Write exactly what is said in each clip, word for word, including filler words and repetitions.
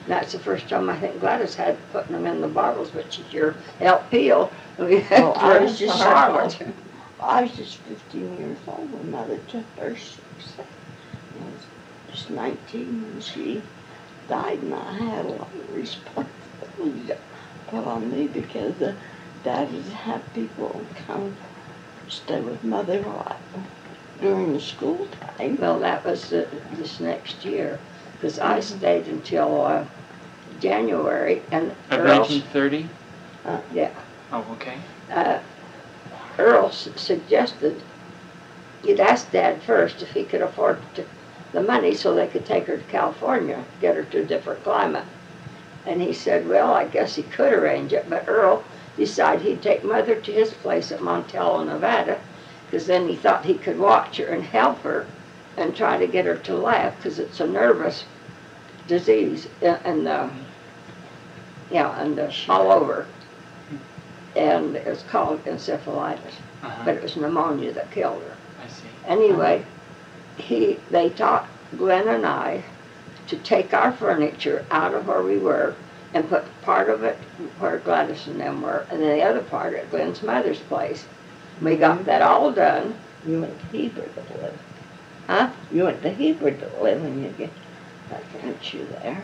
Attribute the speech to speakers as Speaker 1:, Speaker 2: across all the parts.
Speaker 1: That's the first time I think Gladys had putting them in the bottles, but she sure helped peel. We had
Speaker 2: Oh, I was just
Speaker 1: Charlotte.
Speaker 2: I was just fifteen years old when Mother took her. She was, I was just nineteen when she died, and I had a lot of responsibility put on me because uh, Dad would have people come stay with Mother while during the school time.
Speaker 1: Well, that was uh, this next year, because I stayed until uh, January, and
Speaker 3: Of
Speaker 1: Earl,
Speaker 3: nineteen thirty?
Speaker 1: uh, yeah,
Speaker 3: Oh, okay.
Speaker 1: uh, Earl s- suggested you'd ask Dad first if he could afford to, the money so they could take her to California, get her to a different climate. And he said, well, I guess he could arrange it, but Earl decided he'd take Mother to his place at Montello, Nevada, because then he thought he could watch her and help her and try to get her to laugh, because it's a nervous disease, uh, and uh, yeah, and uh, all over. And it's called encephalitis,
Speaker 3: Uh-huh.
Speaker 1: but it was pneumonia that killed her.
Speaker 3: I see.
Speaker 1: Anyway, he they taught Glenn and I to take our furniture out of where we were and put part of it where Gladys and them were, and then the other part at Glenn's mother's place. We got that all done.
Speaker 2: You went to Heber to live.
Speaker 1: Huh?
Speaker 2: You went to Heber to live when you get that furniture there.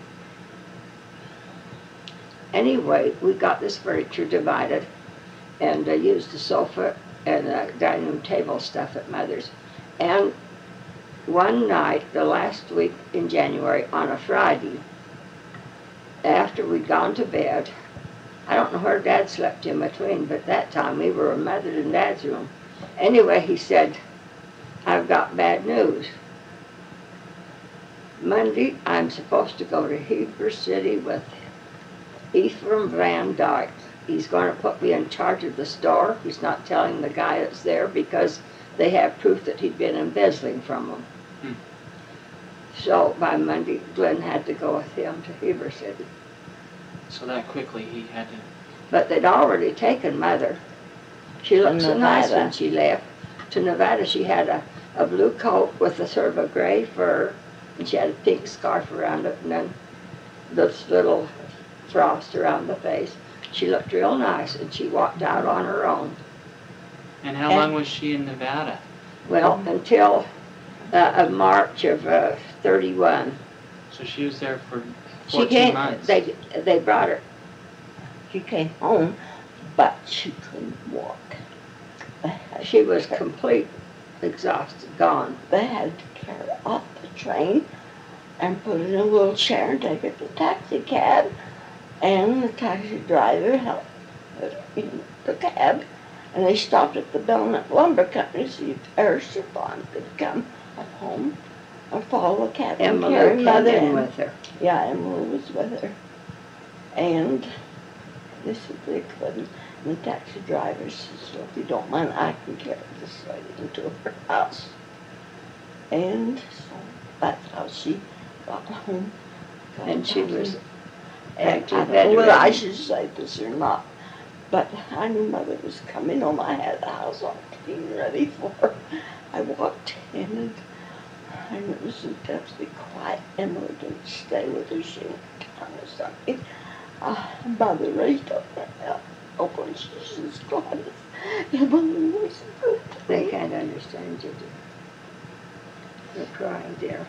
Speaker 1: Anyway, we got this furniture divided and uh, used the sofa and uh, dining room table stuff at Mother's. And one night, the last week in January, on a Friday, after we'd gone to bed, I don't know where Dad slept in between, but that time we were in Mother and Dad's room. Anyway, he said, I've got bad news. Monday, I'm supposed to go to Heber City with Ephraim Van Dyke. He's going to put me in charge of the store. He's not telling the guy that's there because they have proof that he'd been embezzling from them.
Speaker 3: Hmm.
Speaker 1: So by Monday, Glenn had to go with him to Heber City.
Speaker 3: So that quickly he had to...
Speaker 1: But they'd already taken Mother. She looked so nice
Speaker 2: Nevada.
Speaker 1: when she left. To Nevada, she had a, a blue coat with a sort of a gray fur, and she had a pink scarf around it, and then this little frost around the face. She looked real nice, and she walked out on her own.
Speaker 3: And how
Speaker 1: And-
Speaker 3: long was she in Nevada?
Speaker 1: Well, until uh, of March of uh, thirty-one.
Speaker 3: So she was there for
Speaker 1: She
Speaker 3: fourteen
Speaker 1: came,
Speaker 3: months.
Speaker 1: they, they brought her.
Speaker 2: She came home, but she couldn't walk. They had,
Speaker 1: She was complete, exhausted, gone.
Speaker 2: they had to carry her off the train and put her in a wheelchair and take her to a taxi cab. And the taxi driver helped her in the cab. And they stopped at the Belknap Lumber Company to see if Eric Chiffon could come up home and follow the cab and
Speaker 1: Emily
Speaker 2: carry
Speaker 1: came
Speaker 2: Mother
Speaker 1: in
Speaker 2: in.
Speaker 1: with her.
Speaker 2: Yeah, Emily was with her. And this is they couldn't. And the taxi driver says, well, if you don't mind, I can carry this lady into her house. And so that's how she got home. Got
Speaker 1: And she
Speaker 2: back
Speaker 1: was
Speaker 2: in. And
Speaker 1: actually
Speaker 2: I don't know whether I
Speaker 1: bedridden.
Speaker 2: should say this or not, but I knew Mother was coming home. I had the house all clean, ready for her. I walked in and, and it was intensely quiet. Emily didn't stay with her. She went down or something. Uh, Mother raised up her head. Open, she says, Gladys, Emily was good to
Speaker 1: They
Speaker 2: me.
Speaker 1: can't understand you, dear. You're crying, dear.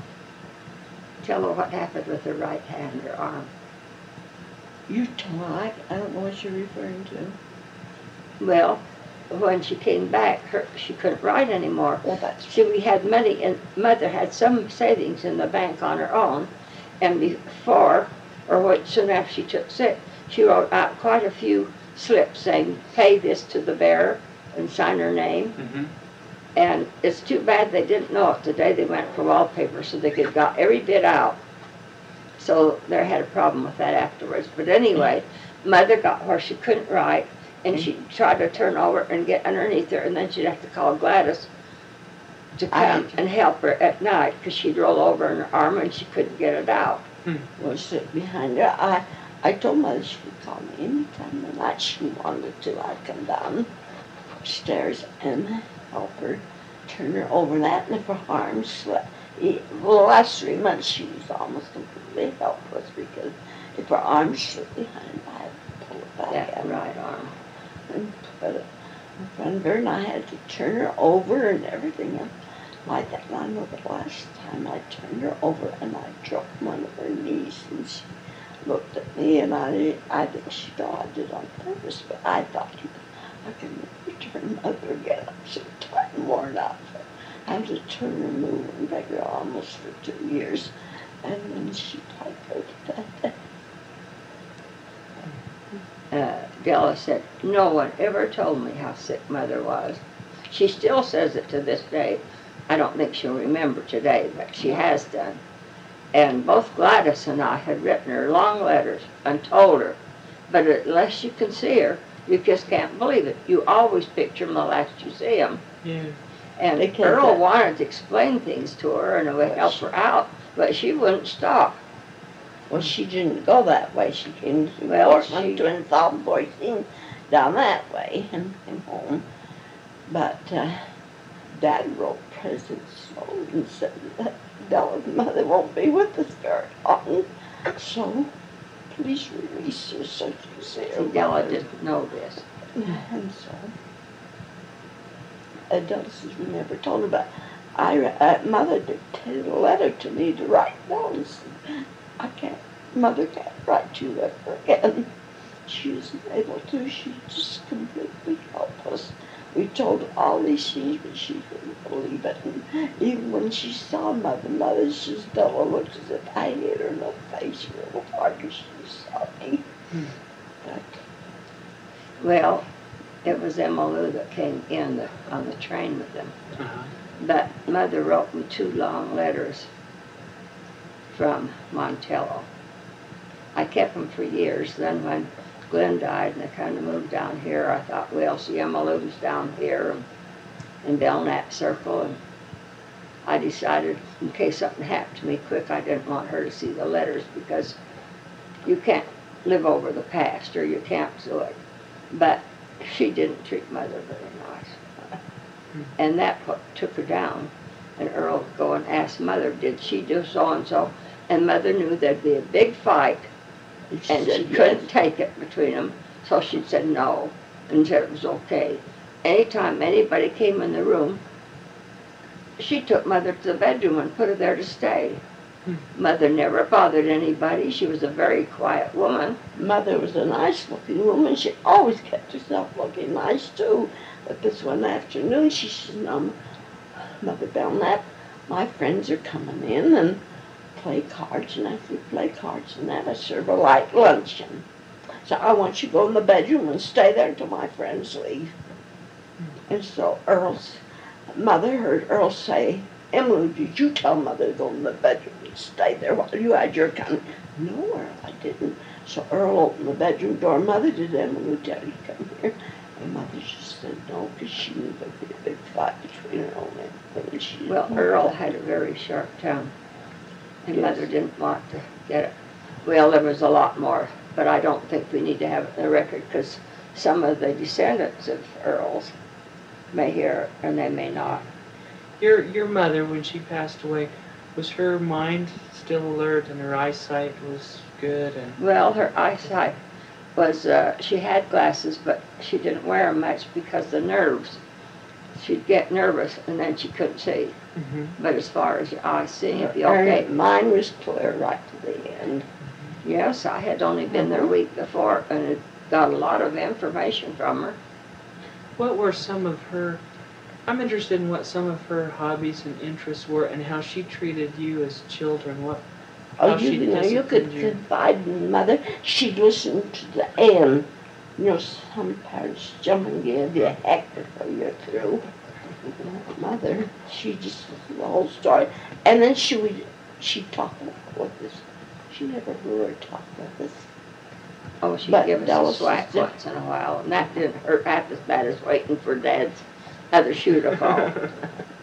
Speaker 1: Tell her what happened with her right hand, her arm.
Speaker 2: You're tonight. I don't know what you're referring to.
Speaker 1: Well, when she came back, her, she couldn't write anymore.
Speaker 2: Well, that's
Speaker 1: She we had money, and Mother had some savings in the bank on her own, and before, or what, soon after she took sick, she wrote out quite a few slips saying, pay this to the bearer, and sign her name.
Speaker 3: Mm-hmm.
Speaker 1: And it's too bad they didn't know it the day they went for wallpaper, so they could got every bit out. So they had a problem with that afterwards. But anyway, Mother got where she couldn't write, and she tried to turn over and get underneath her, and then she'd have to call Gladys to come
Speaker 2: I-
Speaker 1: and help her at night, because she'd roll over in her arm and she couldn't get it out.
Speaker 2: was sit behind her. I, I told Mother she could call me anytime the night she wanted to. I'd come down upstairs and help her, turn her over that, and if her arm slept, He, well, the last three months she was almost completely helpless because if her arm slipped behind, I had to pull it back
Speaker 1: That
Speaker 2: out
Speaker 1: right arm.
Speaker 2: and put it in front of her, and I had to turn her over and everything else like that. And I know the last time I turned her over and I dropped one of her knees, and she looked at me, and I, I think she thought I did on purpose, but I thought, I can never turn mother again. I'm so tired and worn out. I had to turn and move and beg her almost for two years, and then she died that day.
Speaker 1: Uh, Della said, no one ever told me how sick Mother was. She still says it to this day. I don't think she'll remember today, but she has done. And both Gladys and I had written her long letters and told her, but unless you can see her, you just can't believe it. You always picture them the last you see them.
Speaker 3: Yeah.
Speaker 1: And
Speaker 2: Because
Speaker 1: Earl
Speaker 2: that-
Speaker 1: wanted to explain things to her and it would help her out, but she wouldn't stop.
Speaker 2: Well, she didn't go that way. She came to
Speaker 1: Well,
Speaker 2: Portland,
Speaker 1: she-
Speaker 2: Twin Falls, Boise, down that way, and came home. But uh, Dad wrote President Sloan and said that Della's mother won't be with us very long, so please release her so she can see her
Speaker 1: See, Della
Speaker 2: mother.
Speaker 1: didn't know this.
Speaker 2: And so, uh, Della says we never told her, but I, uh, Mother dictated a letter to me to write down and said, I can't, Mother can't write you ever again. She isn't able to, she's just completely helpless. We told her all these things, but she couldn't believe it. And even when she saw Mother, Mother says, Della looked as if I hit her in the face real hard as she saw me.
Speaker 3: Hmm.
Speaker 2: But
Speaker 1: Well, it was Emma Lou that came in the, on the train with them.
Speaker 3: Uh-huh.
Speaker 1: But Mother wrote me two long letters from Montello. I kept them for years. Then when Glenn died and I kind of moved down here, I thought, well, see, Emma Lou's down here and in Belknap Circle, and I decided in case something happened to me quick, I didn't want her to see the letters because you can't live over the past or you can't do it. But she didn't treat Mother very nice. And that put, took her down. And Earl would go and ask Mother, did she do so-and-so? And Mother knew there'd be a big fight, and
Speaker 2: she
Speaker 1: she
Speaker 2: said
Speaker 1: couldn't
Speaker 2: yes.
Speaker 1: take it between them. So she said no, and said it was okay. Anytime anybody came in the room, she took Mother to the bedroom and put her there to stay.
Speaker 3: Hmm.
Speaker 1: Mother never bothered anybody. She was a very quiet woman.
Speaker 2: Mother was a nice-looking woman. She always kept herself looking nice, too. But this one afternoon, she said, no, Mother Belknap, my friends are coming in and play cards, and after we play cards and that, I serve a light luncheon. So I want you to go in the bedroom and stay there until my friends leave. And so Earl's mother heard Earl say, Emily, did you tell Mother to go in the bedroom and stay there while you had your coming? No, Earl, I didn't. So Earl opened the bedroom door. Mother, did Emily tell you to come here? And Mother just said no, because she knew there'd be a big fight between her own and and she.
Speaker 1: Well, Earl had a very sharp tongue, and
Speaker 2: Yes.
Speaker 1: Mother didn't want to get it. Well, there was a lot more, but I don't think we need to have it in the record, because some of the descendants of Earls may hear it, and they may not.
Speaker 3: Your your mother, when she passed away, was her mind still alert and her eyesight was good? And
Speaker 1: Well, her eyesight was, uh, she had glasses, but she didn't wear them much because the nerves. She'd get nervous, and then she couldn't see.
Speaker 3: Mhm.
Speaker 1: But as far as your eyes seeing, it'd be
Speaker 2: Her-
Speaker 1: okay.
Speaker 2: Mine was clear right to the end.
Speaker 1: Yes, I had only been there a week before, and had got a lot of information from her.
Speaker 3: What were some of her? I'm interested in what some of her hobbies and interests were, and how she treated you as children. What?
Speaker 2: Oh,
Speaker 3: How
Speaker 2: you,
Speaker 3: she
Speaker 2: know, you could
Speaker 3: disciplined you.
Speaker 2: confide in Mother. She'd listen to the end. You know, some parents jump and give you a heck before you're through. Mother, she just the whole story, and then she would she'd talk with us. She never heard her talk with us.
Speaker 1: Oh, she'd
Speaker 2: But
Speaker 1: give us
Speaker 2: Dallas
Speaker 1: a swack
Speaker 2: is diff-
Speaker 1: once in a while, and that didn't hurt half as bad as waiting for Dad's other shoe to fall.